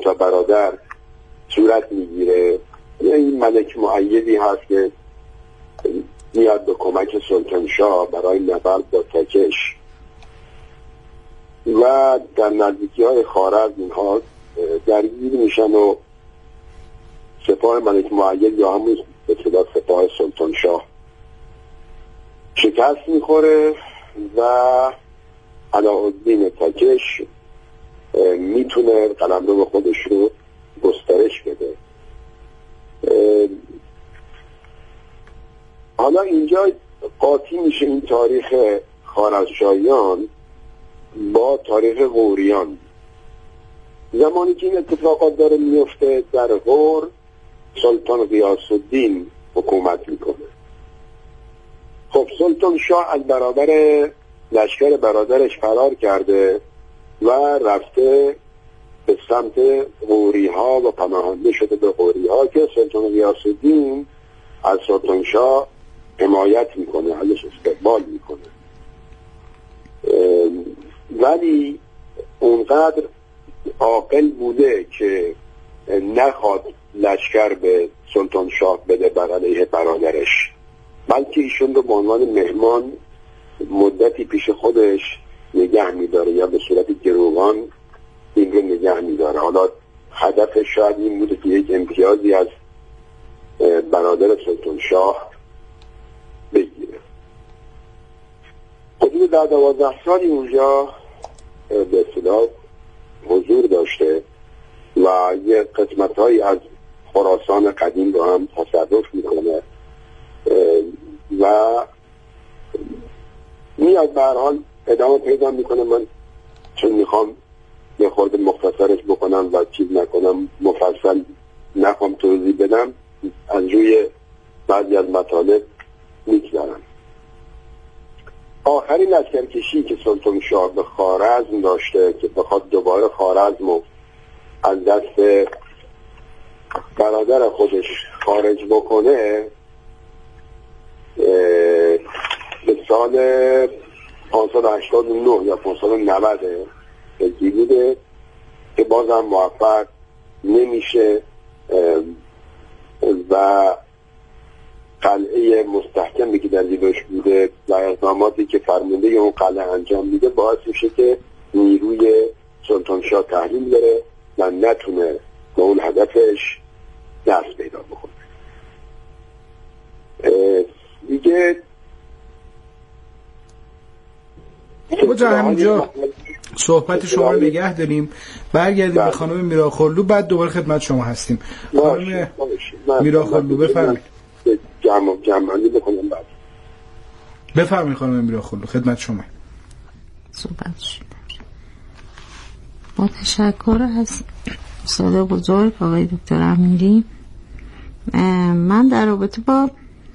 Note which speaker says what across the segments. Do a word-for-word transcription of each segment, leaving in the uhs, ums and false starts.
Speaker 1: تا برادر صورت میگیره. این ملک مؤیدی هست که میاد به کمک سلطان شاه برای نبرد با تکش و در نزدیکی های خوارزم اینها درگیر میشن و سپاه ملک مؤید یا همون به اصطلاح سپاه سلطان شاه شکست میخوره و علاءالدین تکش میتونه قلمرو خودش رو گسترش بده. حالا اینجا قاطی میشه این تاریخ خوارزمشاهیان با تاریخ غوریان. زمانی که این اتفاقات داره میفته در غور سلطان غیاث الدین حکومت میکنه. خب سلطان شاه از برابر لشکر برادرش فرار کرده و رفته به سمت غوری ها و پناهنده شده به غوری ها که سلطان غیاث الدین از سلطان شاه حمایت میکنه، ازش استقبال میکنه، ولی اونقدر عاقل بوده که نخواد لشکر به سلطان شاه بده بر علیه برادرش، بلکه ایشون رو به عنوان مهمان مدتی پیش خودش نگه میداره یا به صورت گروگان این رو نگه میداره. حالا هدفش شاید این بوده که یک امتیازی از برادر سلطان شاه بگیره. حدود در دوازده سالی اونجا به اصطلاح حضور داشته و یه قسمت هایی از خراسان قدیم رو هم تصرف میکنه و میاد به هر حال ادامه پیدا میکنه. من چون میخوام یه خورده مختصرش بکنم و چیز نکنم، مفصل نخوام توضیح بدم، از روی بعضی از مطالب میگذارم. آخرین لشکرکشی که سلطان شاه به خوارزم داشته که بخواد دوباره خوارزم رو از دست برادر خودش خارج بکنه به سال پانصد و هشتاد و نه یا پانصد و نود هجری بوده که بازم موفق نمیشه و قلعه مستحکمی که در جلوش بوده و اقداماتی که فرمانده اون قلعه انجام میده باعث میشه که نیروی سلطان شاه تحلیل بره و نتونه به اون هدفش دست پیدا بکنه. دیگه
Speaker 2: بجا همینجا صحبت شما رو نگه داریم، برگردیم به خانم میراخلو، بعد دوباره خدمت شما هستیم. خانم میراخلو بفرمایید.
Speaker 1: جمع جمع‌بندی بکنم بعد.
Speaker 2: بفرمایید خانم میراخلو، خدمت شما.
Speaker 3: صحبت شد. با تشکر از استاد بزرگ آقای دکتر امیری، من در رابطه با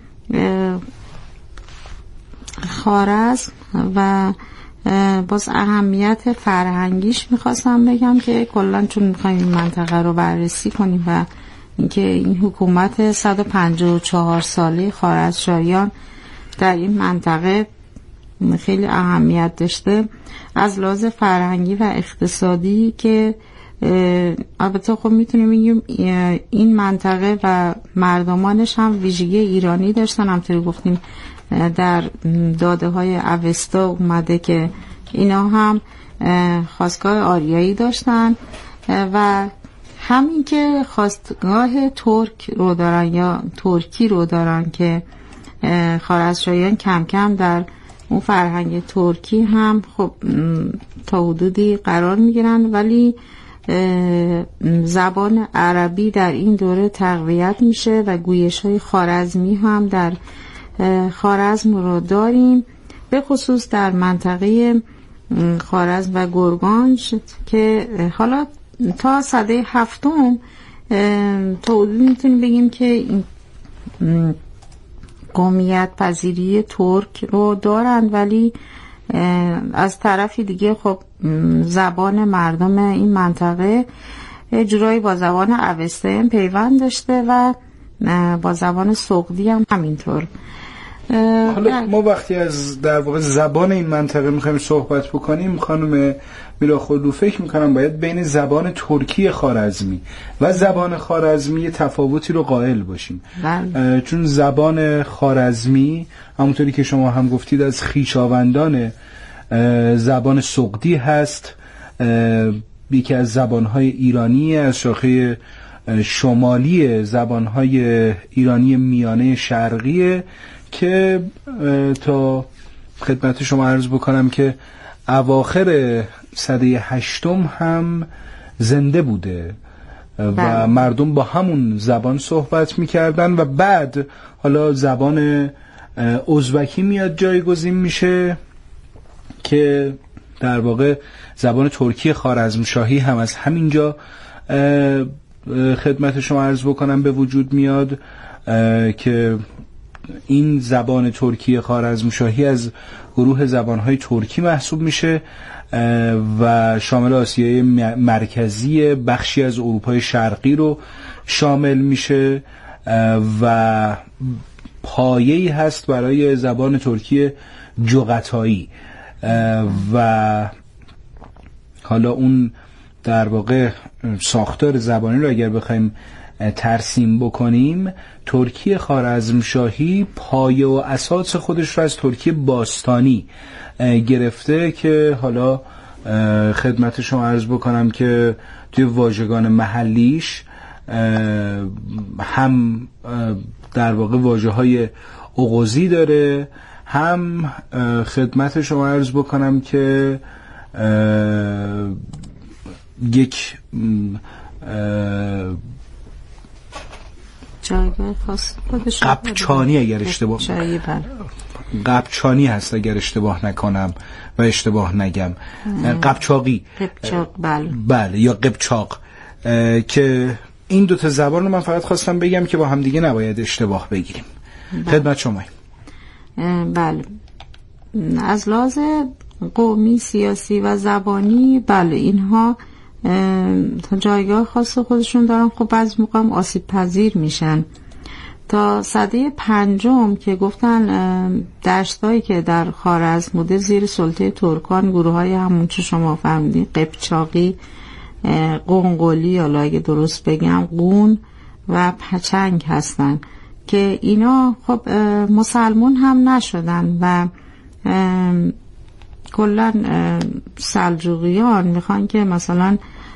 Speaker 3: خوارزم و باز اهمیت فرهنگیش میخواستم بگم که کلا چون میخوایم این منطقه رو بررسی کنیم و اینکه این حکومت صد و پنجاه و چهار ساله خوارزمشاهیان در این منطقه خیلی اهمیت داشته از لحاظ فرهنگی و اقتصادی، که البته خب میتونیم بگیم این منطقه و مردمانش هم ویژگی ایرانی داشتن. همطوری گفتیم در داده های اوستا اومده که اینا هم خاستگاه آریایی داشتن و همین که خاستگاه ترک رو دارن یا ترکی رو دارن که خوارزمشاهیان کم کم در اون فرهنگ ترکی هم خب تا حدودی قرار میگیرن، ولی زبان عربی در این دوره تقویت میشه و گویش های خوارزمی هم در خوارزم رو داریم، به خصوص در منطقه خوارزم و گرگانج که حالا تا سده هفتم تا حدود میتونیم بگیم که این قومیت پذیری ترک رو دارن، ولی از طرفی دیگه خب زبان مردم این منطقه جورایی با زبان اوستا پیوند داشته و با زبان سغدی هم همینطور.
Speaker 2: حالا ما وقتی از در واقع زبان این منطقه میخوایم صحبت بکنیم، خانم میراخلو فکر میکنم باید بین زبان ترکی خوارزمی و زبان خوارزمی تفاوتی رو قائل باشیم. بله. چون زبان خوارزمی همونطوری که شما هم گفتید از خویشاوندان زبان سغدی هست، یکی از زبانهای ایرانی از شاخه شمالی زبانهای ایرانی میانه شرقیه که تا خدمت شما عرض بکنم که اواخر سده هشتم هم زنده بوده و مردم با همون زبان صحبت میکردن و بعد حالا زبان ازبکی میاد جایگزین میشه که در واقع زبان ترکی خوارزمشاهی هم از همینجا خدمت شما عرض بکنم به وجود میاد که این زبان ترکی خوارزمشاهی از گروه زبانهای ترکی محسوب میشه و شامل آسیای مرکزی، بخشی از اروپای شرقی رو شامل میشه و پایه‌ای هست برای زبان ترکی جغتایی و حالا اون در واقع ساختار زبانی رو اگر بخوایم ترسیم بکنیم، ترکی خوارزمشاهی پایه و اساس خودش رو از ترکی باستانی گرفته که حالا خدمت شما عرض بکنم که توی واژگان محلیش هم در واقع واژه های اغوزی داره، هم خدمت شما عرض بکنم که یک
Speaker 3: جایگاه خاص خودش
Speaker 2: قبچانی اگر اشتباه قبچانی هست اگر اشتباه نکنم و اشتباه نگم، قبچاقی
Speaker 3: قبچاق بله
Speaker 2: بله یا قبچاق، که این دوتا زبان رو من فقط خواستم بگم که با هم دیگه نباید اشتباه بگیریم. خدمت شما.
Speaker 3: بله از لحاظ قومی، سیاسی و زبانی بله اینها جایگاه خاص خودشون دارن. خب بعضی موقع هم آسیب پذیر میشن. تا سده پنجم که گفتن دشتایی که در خوارزم بوده زیر سلطه ترکان، گروه های همون چه شما فهمیدین، قبچاقی، قنقلی یا اگه درست بگم قون و پچنگ هستن که اینا خب مسلمون هم نشدن و کلا سلجوقیان میخوان که مثلا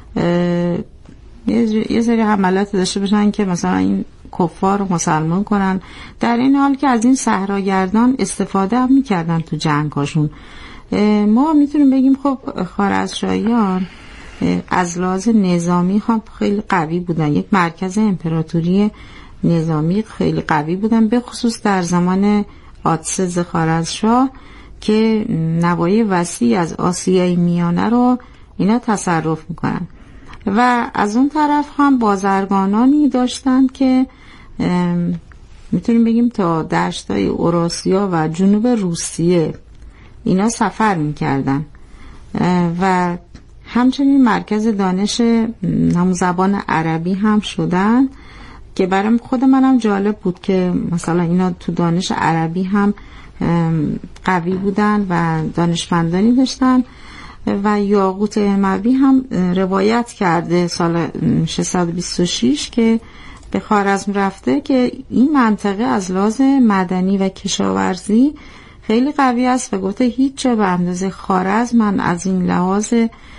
Speaker 3: یه سری حملات داشته باشن که مثلا این کفار رو مسلمان کنن، در این حال که از این صحراگردان استفاده هم میکردن تو جنگاشون. ما میتونیم بگیم خب خوارزمشاهیان از لحاظ نظامی هم خیلی قوی بودن، یک مرکز امپراتوری نظامی خیلی قوی بودن، به خصوص در زمان آتسز خوارزمشاه که نواحی وسیع از آسیای میانه رو اینا تصرف میکنن. و از اون طرف هم بازرگانانی داشتن که میتونیم بگیم تا دشتای اوراسیا و جنوب روسیه اینا سفر میکردن و همچنین مرکز دانش همون زبان عربی هم شدن که برام خود منم جالب بود که مثلا اینا تو دانش عربی هم قوی بودن و دانشمندانی داشتن. و یاقوت اموی هم روایت کرده سال ششصد و بیست و شش که به خوارزم رفته که این منطقه از لحاظ مدنی و کشاورزی خیلی قوی است و گفته هیچ جا به اندازه خوارزم من از این لحاظ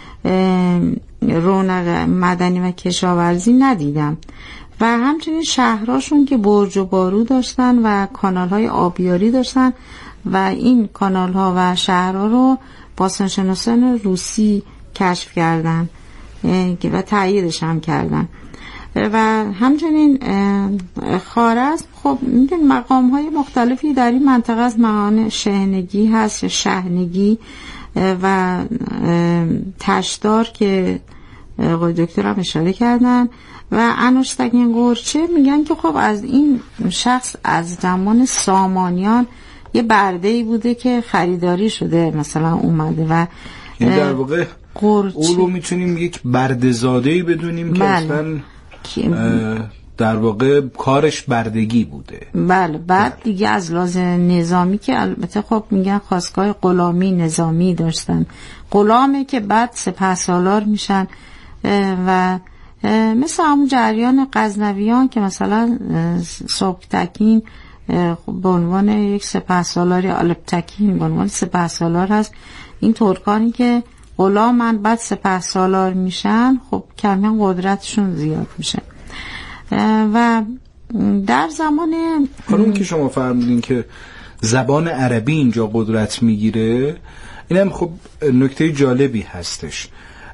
Speaker 3: رونق مدنی و کشاورزی ندیدم. و همچنین شهرهاشون که برج و بارو داشتن و کانال‌های آبیاری داشتن و این کانال‌ها و شهرها رو باستانشناسان روسی کشف کردن و تأییدش هم کردن. و همچنین خوارزم خب میدونید مقام‌های مختلفی در این منطقه از مقام شهنگی هست، شهنگی و تشدار که آقای دکتر هم اشاره کردن و انوشتگین قورچه میگن که خب از این شخص از زمان سامانیان یه برده‌ای بوده که خریداری شده مثلا اومده و
Speaker 2: یعنی در واقع او رو میتونیم یک برده‌زاده‌ای بدونیم که اصلا در واقع کارش بردگی بوده.
Speaker 3: بله. بعد بله. دیگه از لحاظ نظامی که البته خب میگن خواستگاه غلامی نظامی داشتن، غلامه که بعد سپهسالار میشن و مثل همون جریان غزنویان که مثلا سبکتکین به عنوان یک سپهسالار، الپتکین به عنوان سپهسالار هست. این ترکانی که غلامن بعد سپهسالار میشن خب کمی قدرتشون زیاد میشه. و در زمان
Speaker 2: اون که شما فرمودین که زبان عربی اینجا قدرت میگیره، اینم خب نکته جالبی هستش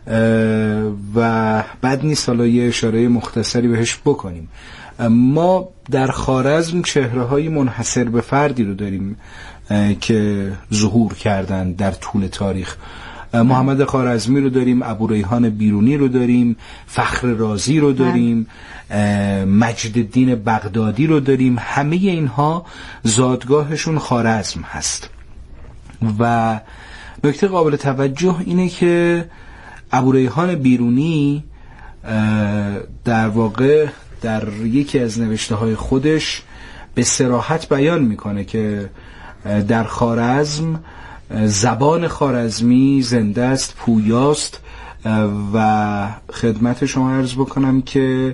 Speaker 2: و بعد نیست حالا یه اشاره مختصری بهش بکنیم. ما در خوارزم چهره‌های منحصر به فردی رو داریم که ظهور کردن در طول تاریخ. محمد خوارزمی رو داریم، ابوریحان بیرونی رو داریم، فخر رازی رو داریم، مجد الدین بغدادی رو داریم. همه اینها زادگاهشون خوارزم هست. و نکته قابل توجه اینه که ابوریحان بیرونی در واقع در یکی از نوشته های خودش به صراحت بیان میکنه که در خوارزم زبان خوارزمی زنده است، پویاست و خدمت شما عرض بکنم که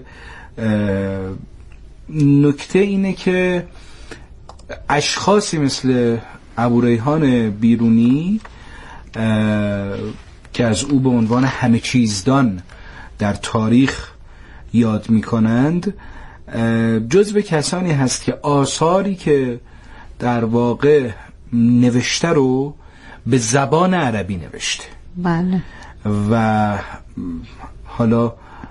Speaker 2: نکته اینه که اشخاصی مثل ابوریحان بیرونی که از او به عنوان همه چیزدان در تاریخ یاد میکنند جزو کسانی هست که آثاری که در واقع نوشته رو به زبان عربی نوشته.
Speaker 3: بله.
Speaker 2: و حالا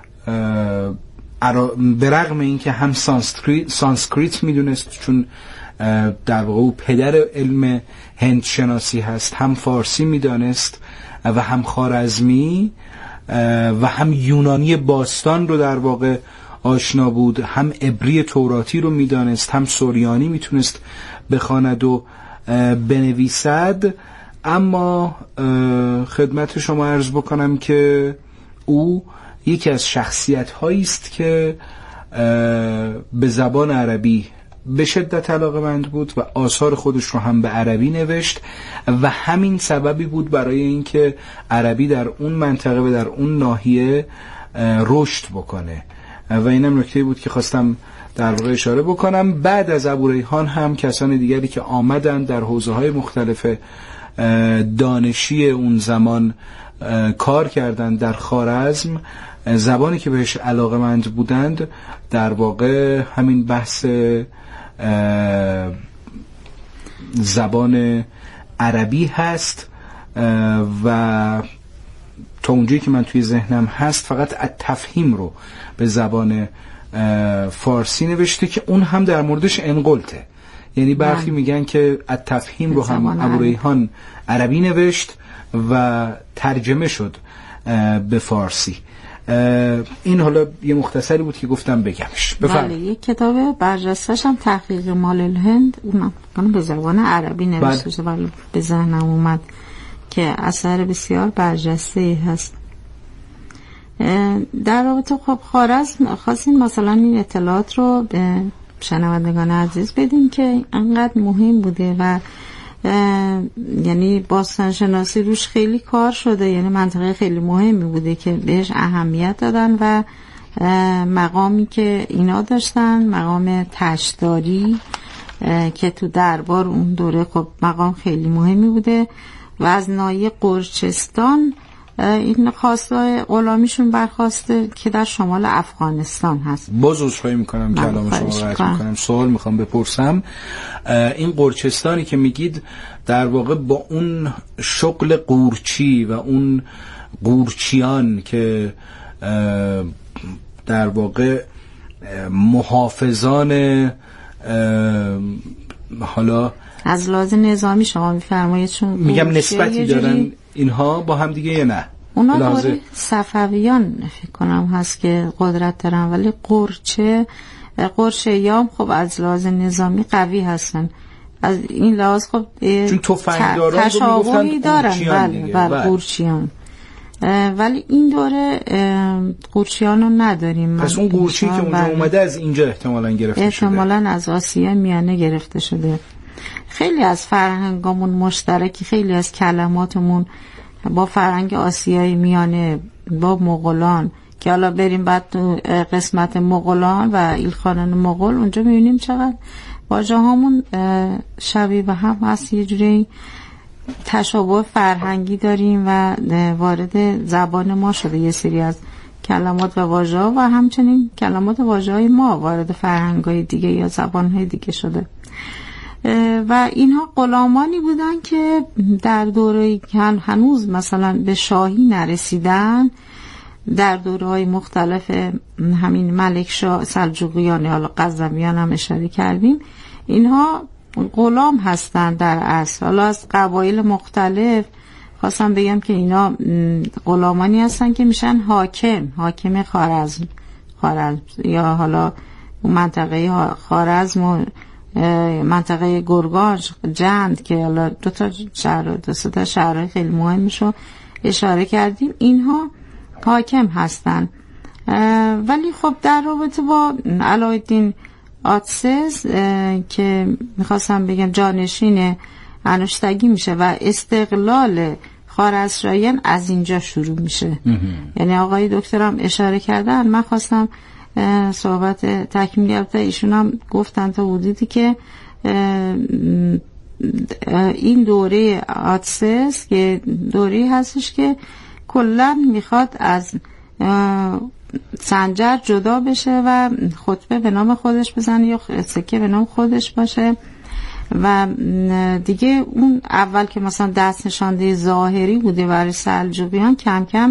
Speaker 2: به رغم این که هم سانسکریت, سانسکریت میدونست چون در واقع او پدر علم هند شناسی هست، هم فارسی میدانست و هم خوارزمی و هم یونانی باستان رو در واقع آشنا بود، هم عبری توراتی رو میدانست، هم سوریانی میتونست بخواند و بنویسد. اما خدمت شما عرض بکنم که او یکی از شخصیت هایی است که به زبان عربی به شدت علاقه‌مند بود و آثار خودش رو هم به عربی نوشت و همین سببی بود برای اینکه عربی در اون منطقه و در اون ناحیه رشد بکنه. و اینم نکته بود که خواستم در واقع اشاره بکنم. بعد از ابوریحان هم کسان دیگری که آمدن در حوزه‌های مختلف دانشی اون زمان کار کردند در خوارزم، زبانی که بهش علاقه‌مند بودند در واقع همین بحث زبان عربی هست و تا اونجایی که من توی ذهنم هست فقط التفهیم رو به زبان فارسی نوشته که اون هم در موردش انقلته. یعنی برخی میگن که التفهیم رو هم ابوریحان عربی نوشت و ترجمه شد به فارسی. این حالا یه مختصری بود که گفتم بگمش.
Speaker 3: بله. یک کتاب برجسته‌ش هم تحقیق مال الهند، اونم به زبان عربی نوشته شده ولی به ذهنم اومد که اثر بسیار برجسته‌ای هست. در رابطه خب خوارزم خواستیم مثلا این اطلاعات رو به شنوندگان عزیز بدیم که انقدر مهم بوده و یعنی باستانشناسی روش خیلی کار شده، یعنی منطقه خیلی مهمی بوده که بهش اهمیت دادن و مقامی که اینا داشتن، مقام تشتاری که تو دربار اون دوره خب مقام خیلی مهمی بوده و از ناحیه قرچستان این خواستای غلامیشون برخواسته که در شمال افغانستان هست.
Speaker 2: باز عذرخواهی میکنم کلام شما رو قطع میکنم، سوال میخوام بپرسم. این قرچستانی که میگید در واقع با اون شغل قورچی و اون قورچیان که در واقع محافظان حالا
Speaker 3: از لحاظ نظامی شما میفرمایید چون
Speaker 2: میگم نسبتی دارن اینها با هم دیگه یا نه؟
Speaker 3: اونا دوره صفویان فکر کنم هست که قدرت دارن ولی قرچه قرچیام خب از لحاظ نظامی قوی هستن. از این لحاظ خب
Speaker 2: چون تفنگداران رو میگفتن
Speaker 3: دارن. بله بله قورچیان ولی این دوره قورچیان رو نداریم.
Speaker 2: پس اون قورچی که اونجا اومده از اینجا احتمالاً گرفته
Speaker 3: احتمالاً
Speaker 2: شده،
Speaker 3: احتمالاً از آسیا میانه گرفته شده. خیلی از فرهنگامون مشترکی، خیلی از کلماتمون با فرهنگ آسیایی میانه با مغولان که حالا بریم بعد تو قسمت مغولان و ایلخانان مغول اونجا میبینیم چقدر واژه هامون شبیه به هم هست، یه جوری تشابه فرهنگی داریم و وارد زبان ما شده یه سری از کلمات و واژه ها و همچنین کلمات و واژه های ما وارد فرهنگ های دیگه یا زبان های دیگه شده. و اینها غلامانی بودن که در دوره که هنوز مثلا به شاهی نرسیدن، در دوره‌های مختلف همین ملک شاه سلجوقیان یا قزوینیان هم اشاره کردیم، اینها غلام هستن در اصل. حالا از قبایل مختلف خواستم بگم که اینا غلامانی هستن که میشن حاکم، حاکم خوارزم خوارزم یا حالا منطقه خوارزم و منطقه گرگانج، جند که حالا دو تا شهر دو تا شهر خیلی مهمشو اشاره کردیم، اینها حاکم هستن. ولی خب در رابطه با علاءالدین آتسز که میخواستم بگم جانشین انوشتگی میشه و استقلال خوارزمشاهیان از اینجا شروع میشه. یعنی آقای دکترم اشاره کردن، من خواستم صحبت تکمیلی البته ایشون هم گفتن تا حدودی که این دوره آتسز که دوره هستش که کلا میخواد از سنجر جدا بشه و خطبه به نام خودش بزنه یا سکه به نام خودش باشه و دیگه اون اول که مثلا دست نشانده ظاهری بوده برای سلجوقیان کم کم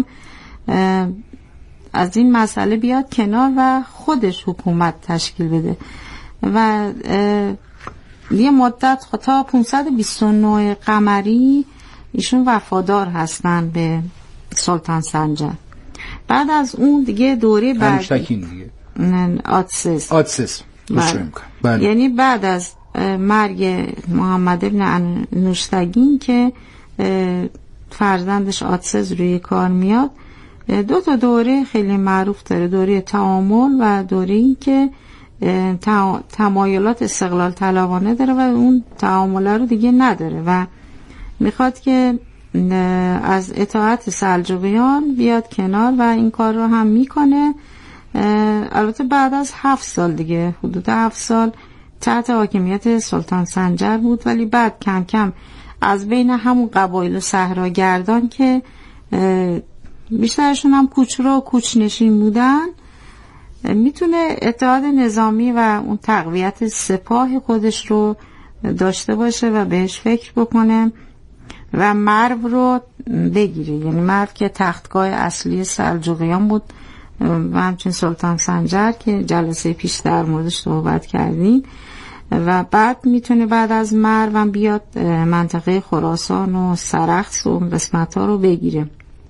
Speaker 3: از این مسئله بیاد کنار و خودش حکومت تشکیل بده و یه مدت تا پانصد و بیست و نه قمری ایشون وفادار هستن به سلطان سنجر. بعد از اون دیگه دوره بعد
Speaker 2: دیگه
Speaker 3: آتسز
Speaker 2: آتسز
Speaker 3: بله. یعنی بعد از مرگ محمد ابن انوشتگین که فرزندش آتسز روی کار میاد، دو تا دوره خیلی معروف داره، دوره تعامل و دوره این که تمایلات استقلال طلبانه داره و اون تعامل رو دیگه نداره و میخواد که از اطاعت سلجوقیان بیاد کنار و این کار رو هم میکنه. البته بعد از هفت سال دیگه، حدود هفت سال تحت حاکمیت سلطان سنجر بود، ولی بعد کم کم از بین همون قبایل و صحراگردان که بیشترشون هم کوچرو و کوچنشین بودن میتونه اتحاد نظامی و اون تقویت سپاه خودش رو داشته باشه و بهش فکر بکنه و مرو رو بگیره. یعنی مرو که تختگاه اصلی سلجوقیان بود و همچنین سلطان سنجر که جلسه پیش در موردش صحبت کردیم و بعد میتونه بعد از مرو هم بیاد منطقه خراسان و سرخس و قسمت ها رو بگیره.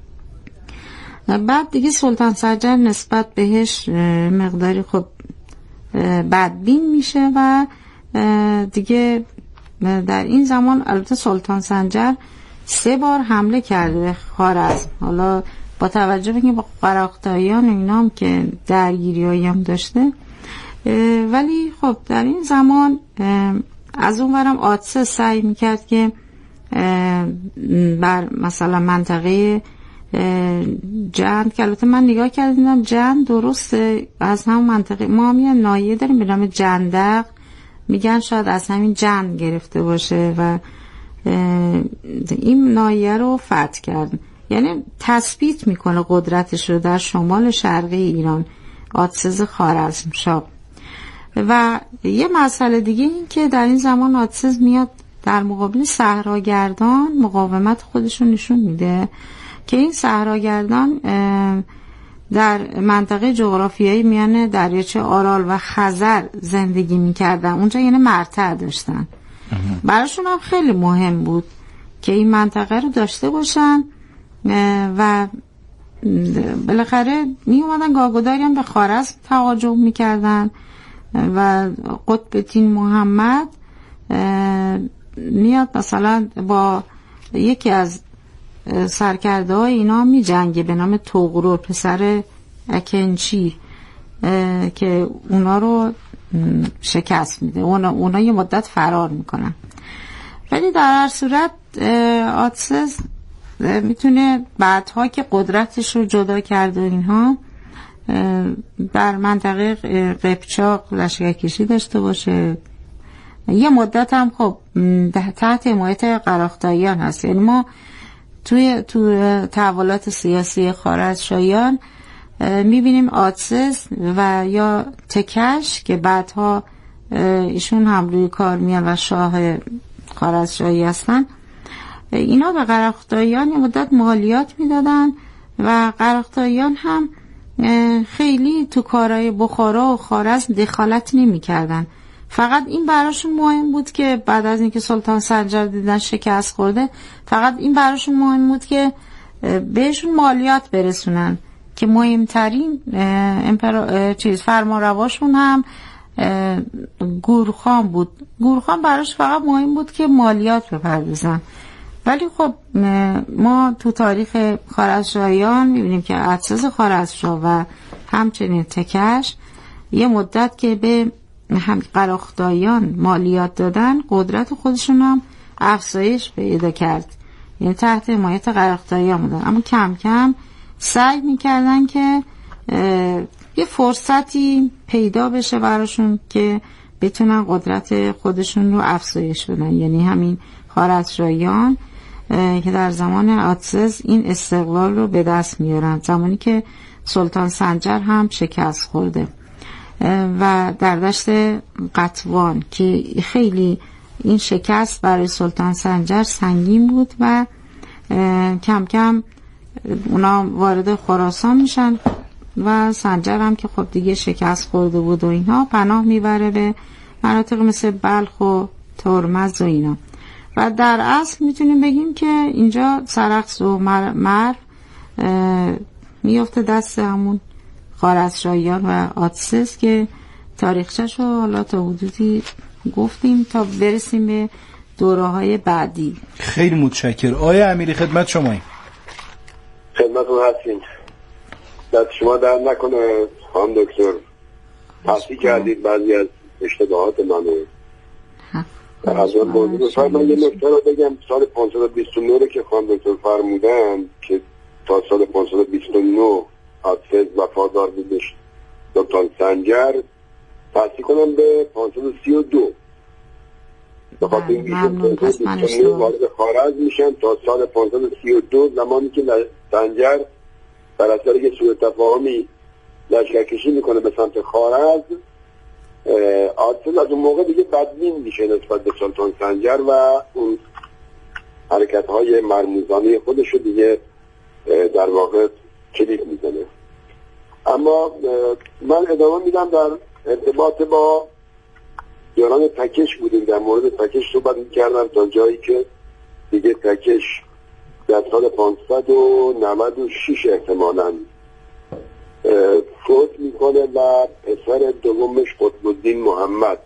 Speaker 3: بعد دیگه سلطان سنجر نسبت بهش مقداری خب بدبین میشه و دیگه در این زمان البته سلطان سنجر سه بار حمله کرده به خوارزم. حالا با توجه به اینکه با قراقطاییان و اینا هم که درگیریایی هم داشته، ولی خب در این زمان از اون ورم آتسز سعی میکرد که بر مثلا منطقه جند که البته من نگاه کردم جند درسته از هم منطقه ما هم یه ناحیه داریم به نام جندق، میگن شاید از همین جند گرفته باشه و این ناحیه رو فتح کرد. یعنی تثبیت میکنه قدرتش رو در شمال شرقی ایران آتسز خوارزمشاه. و یه مسئله دیگه این که در این زمان آتسز میاد در مقابل صحراگردان مقاومت خودش رو نشون میده که این صحراگردان در منطقه جغرافیایی میان دریاچه آرال و خزر زندگی میکردن، اونجا یعنی مرتع داشتن. براشون هم خیلی مهم بود که این منطقه رو داشته باشن و بالاخره می اومدن گاگوداری هم به خوارزم تهاجم میکردن و قطب الدین محمد میاد مثلا با یکی از سرکرده های اینا می جنگه به نام توغرور پسر اکنچی که اونا رو شکست میده. اونا, اونا یه مدت فرار میکنن، ولی در هر صورت آتسس میتونه بعدها که قدرتش رو جدا کرده اینها در منطقه قبچاق لشکرکشی داشته باشه. یه مدت هم خب تحت حمایت قراختاییان هست. یعنی ما توی تو تحولات سیاسی خوارزمشاهیان میبینیم آتسس و یا تکش که بعدها ایشون هم روی کار میان و شاه خوارزمشاهی هستن، اینا به قراختاییان یه مدت مالیات میدادن و قراختاییان هم خیلی تو کارهای بخارا و خوارزم دخالت نمی کردن. فقط این براشون مهم بود که بعد از اینکه سلطان سنجر دیدن شکست خورده، فقط این براشون مهم بود که بهشون مالیات برسونن که مهمترین امپرا... چیز فرمانرواشون هم گورخان بود. گورخان براش فقط مهم بود که مالیات بپردازن. ولی خب ما تو تاریخ خوارزمشاهیان میبینیم که آتسس خوارزمشاه و همچنین تکش یه مدت که به هم قراختاییان مالیات دادن، قدرت خودشون هم افزایش پیدا کرد، یعنی تحت حمایت قراختاییان بودن. اما کم کم سعی میکردن که یه فرصتی پیدا بشه براشون که بتونن قدرت خودشون رو افزایش بدن. یعنی همین خوارزمشاهیان که در زمان آتسس این استقلال رو به دست میارن، زمانی که سلطان سنجر هم شکست خورده و در دشت قطوان که خیلی این شکست برای سلطان سنجر سنگین بود و کم کم اونا وارد خراسان میشن و سنجر هم که خب دیگه شکست خورده بود و اینها پناه میبره به مناطق مثل بلخ و ترمز و اینا. و در اصل میتونیم بگیم که اینجا سرخس و مر, مر میفته دست همون خوارزمشاهیان و آتسس که تاریخچه‌شو حالا تا حدودی گفتیم تا برسیم به دوره‌های بعدی.
Speaker 2: خیلی متشکرم. آیا امیری خدمت شماییم.
Speaker 1: خدمتتون هستیم. دست شما در نکنه خانم دکتر، تصحیح کردید بعضی از اشتباهات منو. از اون موضوع من یه نکته رو بگم. سال پانصد و بیست و نه که خانم دکتر فرمودن که تا سال پانصد و بیست و نه آتسس وفادار بودش سلطان سنجر، تصحیح کنم به پانصد و سی و دو. بخاطر اینکه پانصد و بیست و نه وارد خوارزم میشن تا سال پانصد و سی و دو، زمانی که سنجر بر اثر یه سوء تفاهمی لشکرکشی میکنه به سمت خوارزم، آتسس از اون موقع دیگه بدبین میشه نسبت به سلطان سنجر و اون حرکت های مرموزانه خودش رو دیگه در واقع کلیک میزنه. اما من ادامه میدم. در ارتباط با دوران تکش بودیم، در مورد تکش صحبت میکردم تا جایی که دیگه تکش در سال پانصد و نود و شش احتمالاً فوت میکنه و پسر دومش قطب‌الدین محمد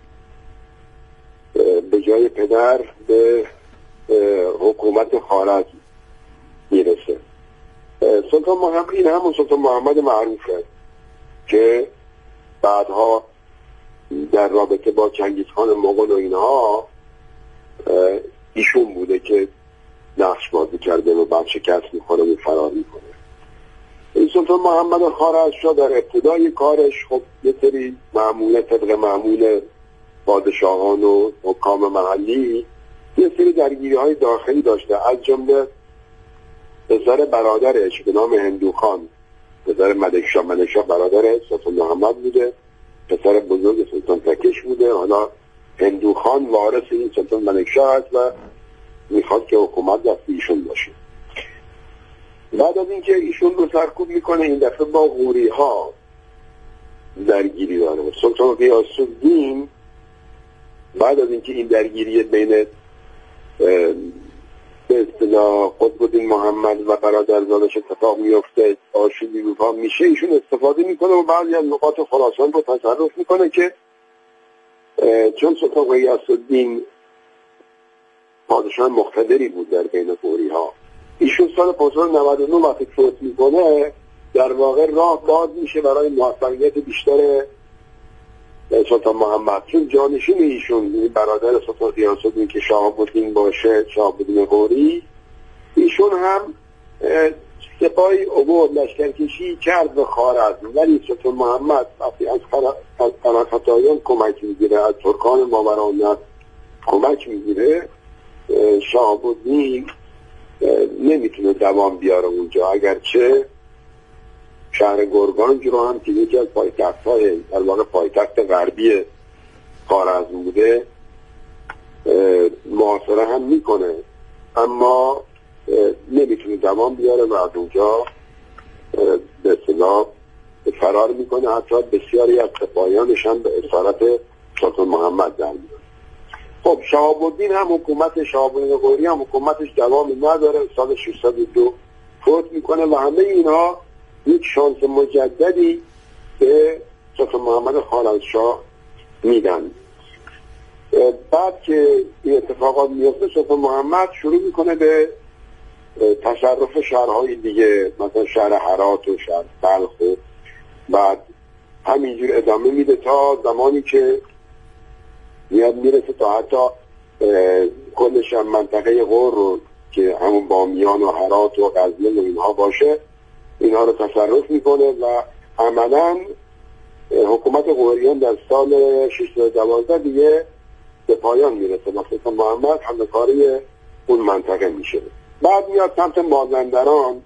Speaker 1: به جای پدر به حکومت خوارزم میرسه. سلطان محمد این همون سلطان محمد معروفه که بعدها در رابطه با چنگیزخان مغول و اینها ایشون بوده که نقش بازی کرده و بعد شکست میخوره و فرار میکنه. این سلطان محمد خوارزمشاه در ابتدای کارش خب یه سری معموله طبق معمول پادشاهان و حکام محلی یه سری درگیری های داخلی داشته، از جمله پسر برادرش به نام هندوخان، پسر ملکشاه. ملکشاه برادر سلطان محمد بوده، پسر بزرگ سلطان تکش بوده. حالا هندوخان وارث این سلطان ملکشاه است و میخواد که حکومت دست ایشون باشه. بعد از اینکه ایشون رو سرکوب میکنه، این دفعه با غوری ها درگیری داره. سلطان غیاث‌الدین بعد از اینکه این درگیری بین به اصطلاح قطب‌الدین محمد و برادرزادش اتفاق میفته، آشوبی روپا میشه، ایشون استفاده میکنه و بعضی از نقاط خراسان رو تصرف میکنه که چون سلطان غیاث‌الدین پادشاه مقتدری بود در بین غوری ها ایشون سال پانصد و نود و نه وقتی فوت میکنه در واقع راه باز میشه برای موفقیت بیشتر سلطان محمد، چون جانشین ایشون برادر سلطان غیاث‌الدین که شهاب الدین باشه، شهاب الدین غوری، ایشون هم سپاهی عبور لشکرکشی کرد به خوارزم، ولی سلطان محمد وقتی از قرنطینیان کمک میگیره، از ترکان ماوراءالنهر کمک میگیره، شهاب الدین نمیتونه دوام بیاره اونجا، اگرچه شهر گرگانج رو هم که یکی از پایتخت‌های در واقع پایتخت غربی خوارزم بوده محاصره هم میکنه، اما نمیتونه دوام بیاره و از اونجا به اصطلاح فرار میکنه. حتی بسیاری از سپاهیانش هم به اسارت سلطان محمد در میاد. خب شهاب الدین هم حکومت شهاب الدین غوری هم حکومتش دوام نداره، سال ششصد و دو فوت میکنه و همه اینا یک شانس مجددی به سلطان محمد خوارزمشاه میدن. بعد که این اتفاقات میفته سلطان محمد شروع میکنه به تصرف شهرهای دیگه، مثلا شهر هرات و شهر بلخ، و بعد همینجور ادامه میده تا زمانی که میاد میرسه تا حتی کلش هم منطقه غور رو که همون بامیان و هرات و غزنین و اینها باشه، اینها رو تصرف میکنه و عملا حکومت غوریان در سال ششصد و دوازده دیگه به پایان میرسه و سلطان محمد حمله‌کاری اون منطقه میشه. بعد میاد سمت مازندران،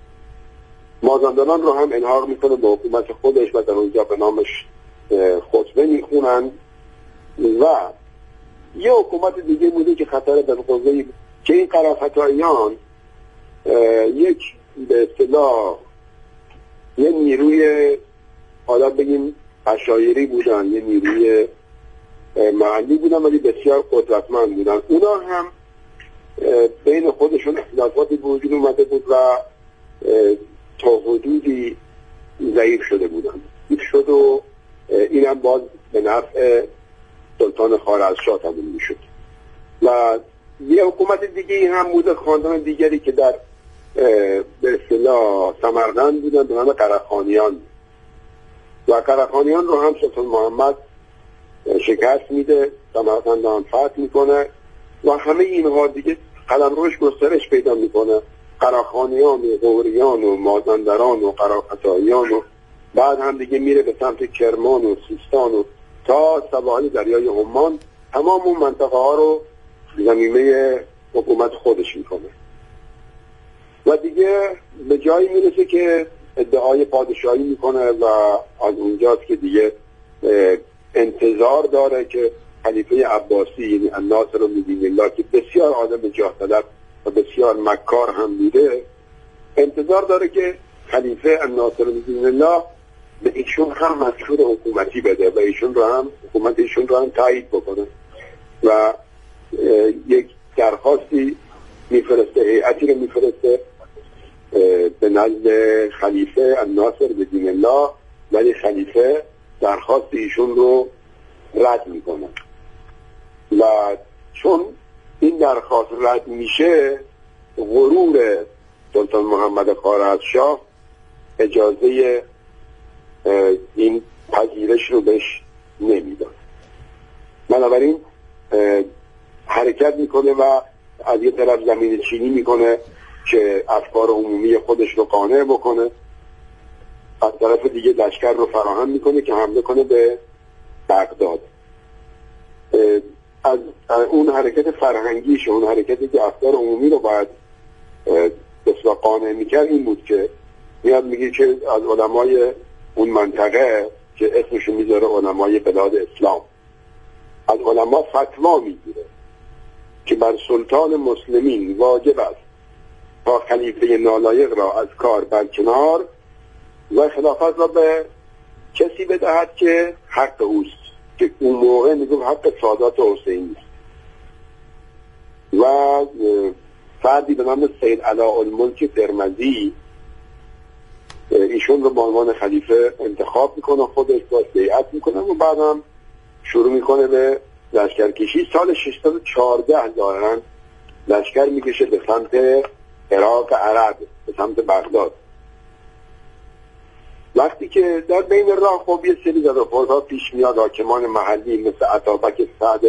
Speaker 1: مازندران رو هم الحاق میکنه به حکومت خودش و در اونجا به نامش خطبه میخونن و یه حکومت دیگه بوده که خطر بالقوه که این قرافطاییان یک به اصطلاح یه نیروی حالا بگیم عشایری بودن، یه نیروی محلی بودن ولی بسیار قدرتمند بودن. اونا هم بین خودشون اختلافاتی وجود اومده بود و تا حدودی ضعیف شده بودن ضعیف شد و این هم باز به نفع سلطان خوارزمشاه تموم میشد. و یه حکومت دیگه هم بوده، خاندان دیگری که در به اصطلاح سمرقند بودن به نام قره‌خانیان و قره‌خانیان رو هم سلطان محمد شکست میده، سمرقند هم فتح میکنه و همه اینها دیگه قلمروش گسترش پیدا میکنه، قره‌خانیان و غوریان و مازندران و قرافطاییان و بعد هم دیگه میره به سمت کرمان و سیستان و تا سواحل دریای عمان، تمام اون منطقه ها رو زمینه حکومت خودش میکنه و دیگه به جایی میرسه که ادعای پادشاهی میکنه و از اونجاست که دیگه انتظار داره که خلیفه عباسی یعنی الناصر بن الله که بسیار آدم جاه طلب و بسیار مکار هم بوده، انتظار داره که خلیفه الناصر بن الله به ایشون هم منشور حکومتی بده و ایشون رو هم حکومت ایشون رو هم تایید بکنه و یک درخواستی میفرسته، هیئتی رو میفرسته به نزد خلیفه الناصر بن الله، ولی خلیفه درخواست ایشون رو رد میکنه و چون این درخواست رد میشه غرور سلطان محمد خوارزمشاه اجازه این پذیرش رو بهش نمیداد. بنابراین حرکت میکنه و از یه طرف زمین چینی میکنه که افکار عمومی خودش رو قانع بکنه، از طرف دیگه لشکر رو فراهم میکنه که حمله کنه به بغداد. از اون حرکت فرهنگیش، اون حرکتی که افکار عمومی رو باید بسیار قانع میکرد این بود که میاد میگه که از علمای اون منطقه که اسمشو میذاره علمای بلاد اسلام، از علما فتوا میگیره که بر سلطان مسلمین واجب است تا خلیفه نالایق را از کار برکنار و خلافت را به کسی بدهد که حق اوست، که اون موقع میگم حق سادات حسینی و فردی به نام سید علاءالملک ترمذی ایشون رو به عنوان خلیفه انتخاب میکنه، خودش باش بیعت میکنه و بعدم شروع میکنه به لشکر کشی. سال ششصد و چهارده دارن لشکر میکشه به سمت عراق عرب به سمت بغداد. وقتی که در بین راه خب یه سری تدافعات پیش میاد، حاکمان محلی مثل عطابک سعد